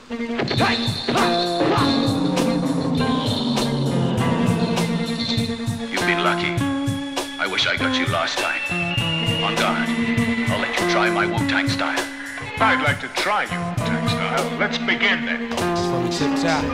You've been lucky. I wish I got you last time. On guard. I'll let you try my Wu-Tang style. I'd like to try your Wu-Tang style. Let's begin then. That's where we tip top.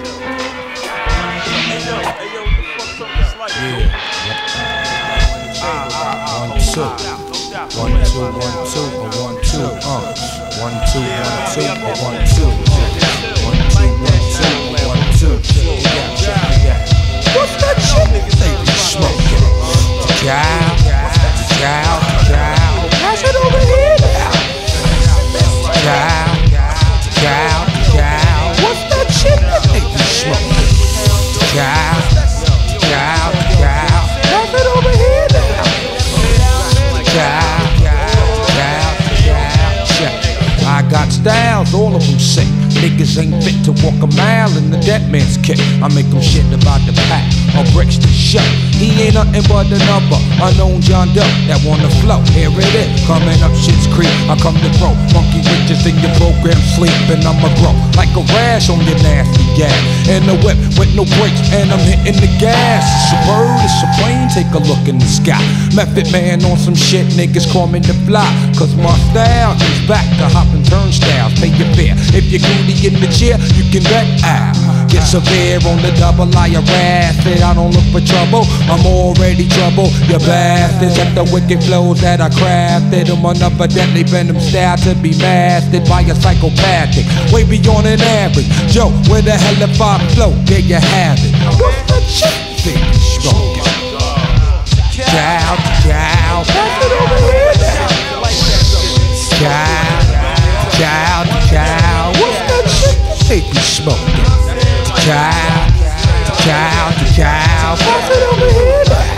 One, two, 1, 2, 1, 2, 1, 2, 1, 2, 1, 2, 1, 2, 1, 2, 1, 2. What's that shit they be smoking? Cow, cow, cow. Pass it over here now. Cow, cow, cow. What's that shit that they be smoking? Cow, cow, cow. Pass it over here now. Cow, cow, cow. I got styles, all of them sick. Niggas ain't fit to walk a mile in the dead man's kick. I make them shit about the pack or bricks to show. He ain't nothing but another unknown John Doe that wanna flow. Here it is, coming up shit's creep. I come to grow monkey bitches in your program sleep, and I'ma grow like a rash on your nasty gas. In the whip with no brakes, and I'm hitting the gas. It's a bird, it's a plane, take a look in the sky. Method man on some shit, niggas call me the fly. Cause my style is back to hopping turnstiles. Pay your fare, if you're goody in the chair, you can bet out. Get severe on the double, I harass it. I don't look for trouble, I'm already trouble. You bastards at the wicked flows that I crafted. I'm another deadly venom style to be mastered by a psychopathic, way beyond an average. Joe, where the hell if I flow? There you have it. What's the shit they be smoking? Cow, cow, pass it over here now. Cow, cow, cow. What's that shit they be smoking? Cow, cow, cow, pass it over here now.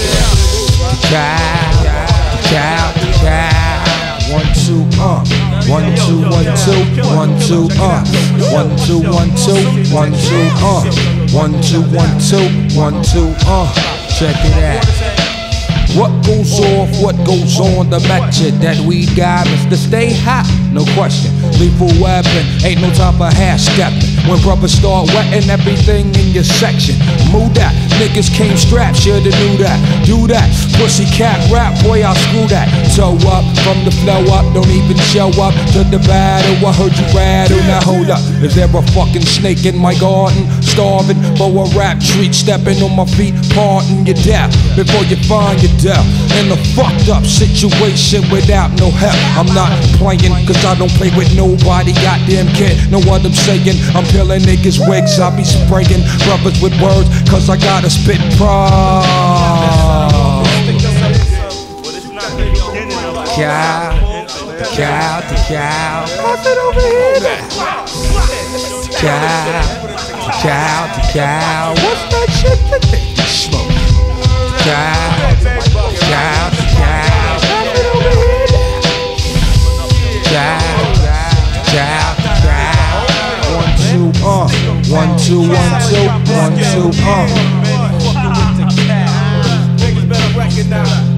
Cow, cow, cow. 1, 2, 1, 2, 1, 2, 1, 2, 1, 2, 1, 2, 1, 2, 1, 2, 1, 2, 1, 2, check it out. What goes off, what goes on, the method that we got is to stay hot, no question. Lethal weapon, ain't no time for half stepping. When brothers start wetting everything in your section, move that. Niggas came strapped, shoulda knew that. Do that, pussy cat rap, boy I'll screw that. Toe up, from the flow up, don't even show up to the battle. I heard you rattle, now hold up. Is there a fucking snake in my garden? Starving for a rap treat, stepping on my feet, parting your death before you find your death. In a fucked up situation without no help. I'm not playing, cause I don't play with nobody, goddamn kid. Know what I'm saying? I'm peeling niggas' wigs, I be spraying brothers with words, cause I gotta spit pride. Cow, cow to cow, pass it over here now. Cow, cow to cow, what's that shit that they be smoking? Cow, cow to cow, pass it over here now. Cow, cow to cow. 1, 2, 1, 2, 1, 2, 1, 2, Niggas better recognize.